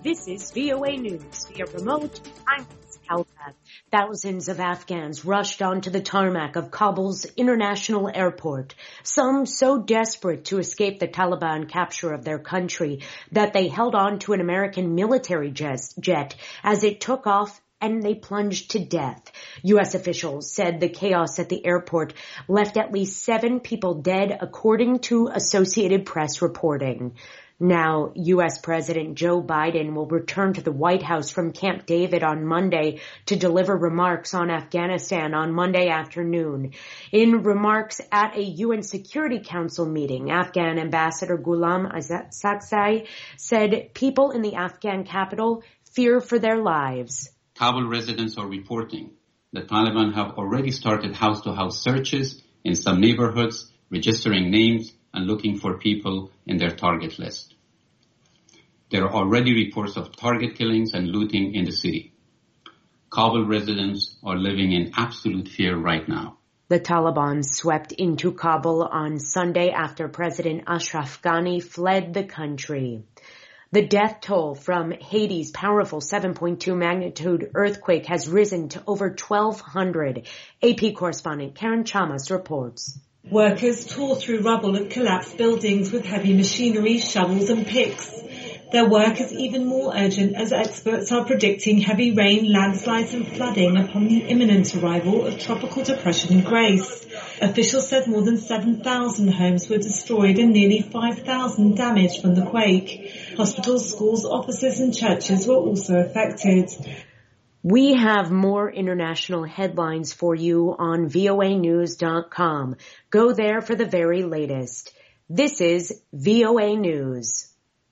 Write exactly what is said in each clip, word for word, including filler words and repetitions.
This is V O A News via remote. I'm Liz Palka. Thousands of Afghans rushed onto the tarmac of Kabul's international airport, some so desperate to escape the Taliban capture of their country that they held on to an American military jet as it took off and they plunged to death. U S officials said the chaos at the airport left at least seven people dead, according to Associated Press reporting. Now, U S President Joe Biden will return to the White House from Camp David on Monday to deliver remarks on Afghanistan on Monday afternoon. In remarks at a U N Security Council meeting, Afghan Ambassador Ghulam Saksai said people in the Afghan capital fear for their lives. Kabul residents are reporting the Taliban have already started house-to-house searches in some neighborhoods, registering names and looking for people in their target list. There are already reports of target killings and looting in the city. Kabul residents are living in absolute fear right now. The Taliban swept into Kabul on Sunday after President Ashraf Ghani fled the country. The death toll from Haiti's powerful seven point two magnitude earthquake has risen to over twelve hundred. A P correspondent Karen Chamas reports. Workers tore through rubble of collapsed buildings with heavy machinery, shovels and picks. Their work is even more urgent as experts are predicting heavy rain, landslides and flooding upon the imminent arrival of Tropical Depression Grace. Officials said more than seven thousand homes were destroyed and nearly five thousand damaged from the quake. Hospitals, schools, offices and churches were also affected. We have more international headlines for you on V O A news dot com. Go there for the very latest. This is V O A News.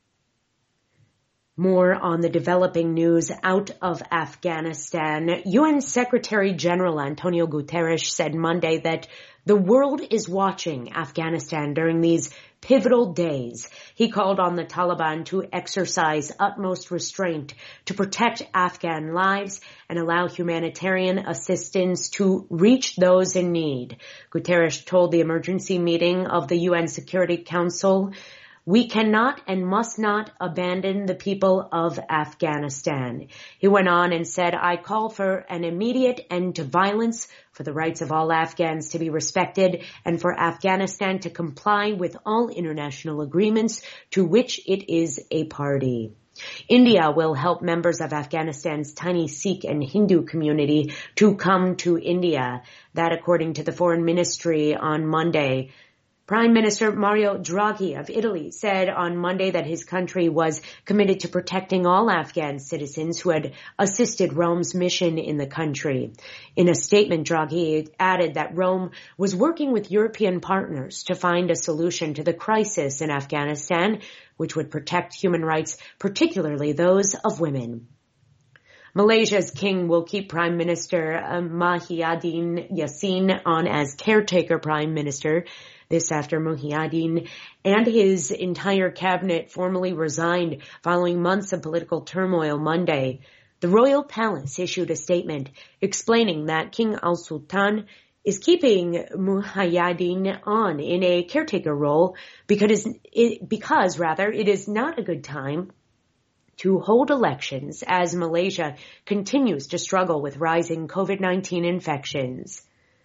More on the developing news out of Afghanistan. U N Secretary General Antonio Guterres said Monday that the world is watching Afghanistan during these pivotal days. He called on the Taliban to exercise utmost restraint to protect Afghan lives and allow humanitarian assistance to reach those in need. Guterres told the emergency meeting of the U N Security Council, "We cannot and must not abandon the people of Afghanistan." He went on and said, "I call for an immediate end to violence, for the rights of all Afghans to be respected, and for Afghanistan to comply with all international agreements to which it is a party." India will help members of Afghanistan's tiny Sikh and Hindu community to come to India. That, according to the Foreign Ministry on Monday. Prime Minister Mario Draghi of Italy said on Monday that his country was committed to protecting all Afghan citizens who had assisted Rome's mission in the country. In a statement, Draghi added that Rome was working with European partners to find a solution to the crisis in Afghanistan, which would protect human rights, particularly those of women. Malaysia's king will keep Prime Minister uh, Muhyiddin Yassin on as caretaker prime minister. This after Muhyiddin and his entire cabinet formally resigned following months of political turmoil Monday. The royal palace issued a statement explaining that King Al Sultan is keeping Muhyiddin on in a caretaker role because, it, because rather, it is not a good time to hold elections as Malaysia continues to struggle with rising COVID nineteen infections.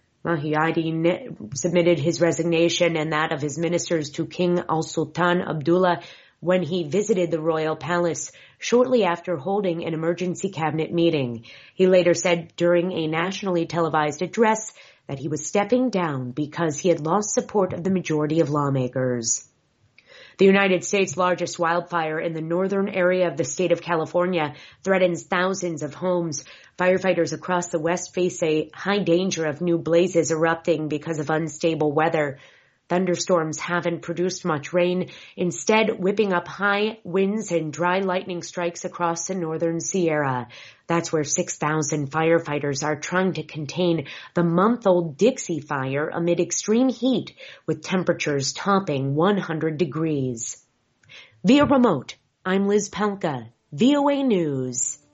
Muhyiddin submitted his resignation and that of his ministers to King Al Sultan Abdullah when he visited the royal palace shortly after holding an emergency cabinet meeting. He later said during a nationally televised address that he was stepping down because he had lost support of the majority of lawmakers. The United States' largest wildfire in the northern area of the state of California threatens thousands of homes. Firefighters across the West face a high danger of new blazes erupting because of unstable weather. Thunderstorms haven't produced much rain, instead whipping up high winds and dry lightning strikes across the northern Sierra. That's where six thousand firefighters are trying to contain the month-old Dixie Fire amid extreme heat, with temperatures topping one hundred degrees. Via remote, I'm Liz Palka, V O A News.